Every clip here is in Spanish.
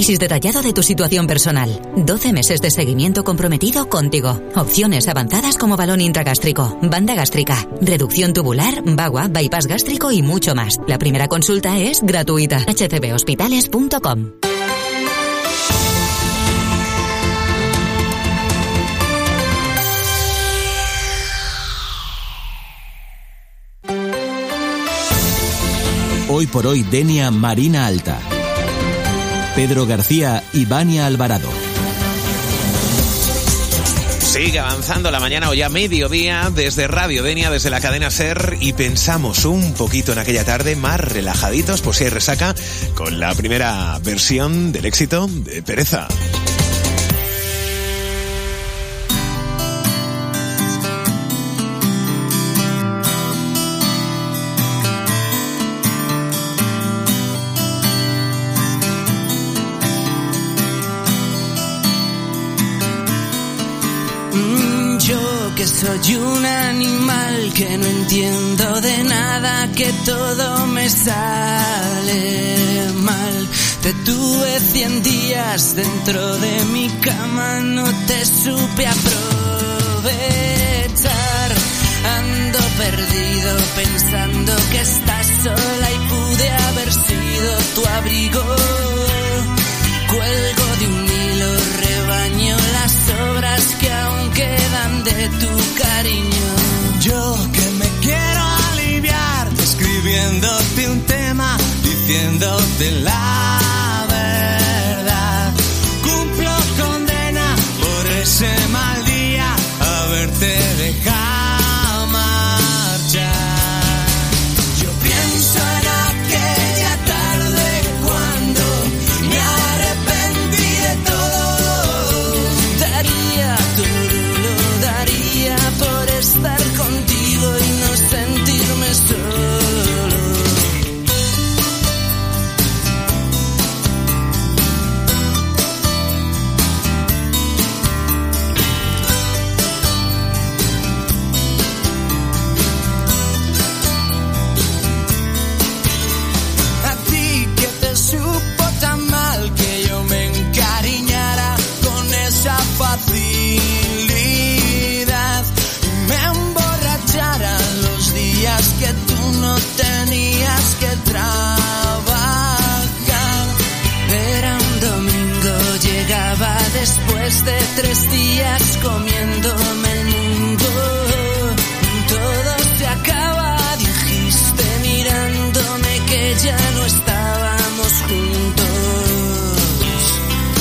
análisis detallado de tu situación personal. 12 meses de seguimiento comprometido contigo. Opciones avanzadas como balón intragástrico, banda gástrica, reducción tubular, VAGUA, bypass gástrico y mucho más. La primera consulta es gratuita. hcbhospitales.com. Hoy por hoy, Denia, Marina Alta. Pedro García y Vania Alvarado. Sigue avanzando la mañana o ya mediodía desde Radio Denia, desde la cadena SER, y pensamos un poquito en aquella tarde más relajaditos, por si hay resaca, con la primera versión del éxito de Pereza. Que soy un animal, que no entiendo de nada, que todo me sale mal. Te tuve 100 días dentro de mi cama, no te supe aprovechar. Ando perdido pensando que estás sola y pude haber sido tu abrigo. Cuelgo de un hilo, rebaño las sobras que aún quedan de tu cariño. Yo que me quiero aliviar, escribiéndote un tema, diciéndote la verdad. Cumplo condena por ese mal día, haberte dejado marchar. Yo pienso en aquella tarde cuando me arrepentí de todo. Daría todo, lo daría por estar contigo y no sentirme solo. A ti que te supo tan mal que yo me encariñara con esa facilidad y me emborrachara los días que tú no tenías que trabajar. Era un domingo, llegaba después de 3 días comiéndome el mundo. Todo se acaba, dijiste mirándome que ya no estábamos juntos.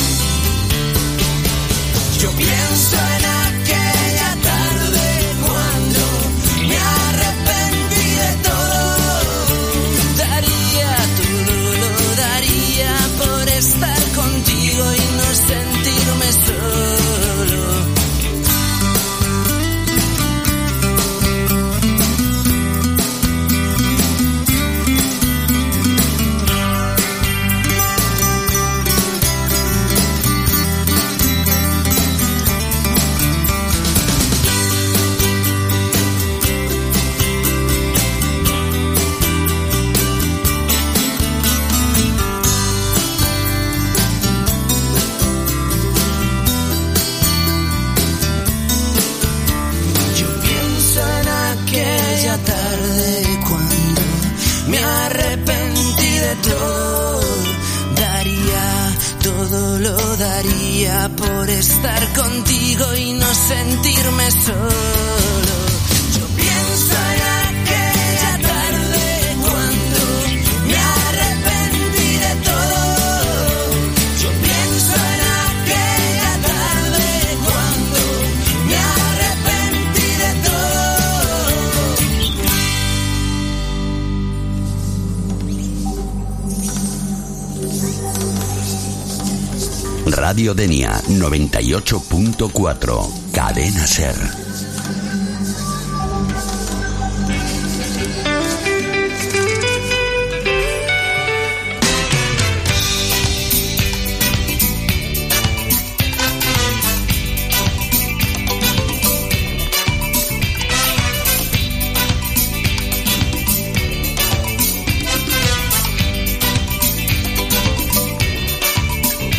Yo pienso en aquella tarde cuando me arrepentí de todo. Daría todo, lo daría por estar contigo y no sentirme solo. Yo pienso en aquella tarde cuando me arrepentí de todo. Daría todo, lo daría por estar contigo y no sentirme solo. Yo pienso en aquella tarde cuando me arrepentí de todo. Yo pienso en aquella tarde cuando me arrepentí de todo. Radio Denia 98.4, Cadena SER.